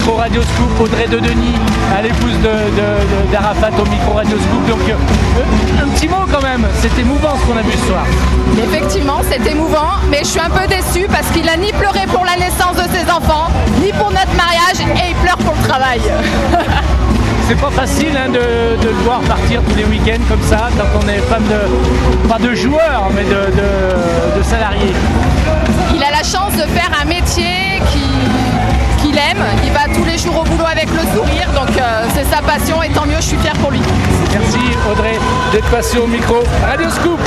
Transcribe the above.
micro Radio Scoop, Audrey de Denis, l'épouse d'Arafat au micro Radio Scoop. Donc un petit mot quand même, c'est émouvant ce qu'on a vu ce soir. Effectivement, c'est émouvant, mais je suis un peu déçue parce qu'il n'a ni pleuré pour la naissance de ses enfants, ni pour notre mariage, et il pleure pour le travail. C'est pas facile de le voir partir tous les week-ends comme ça, quand on est femme pas de joueur, mais de salarié. Il a la chance de faire un métier qu'il aime. Il va tous les jours au boulot avec le sourire, donc c'est sa passion et tant mieux, je suis fière pour lui. Merci Audrey d'être passée au micro Radio Scoop.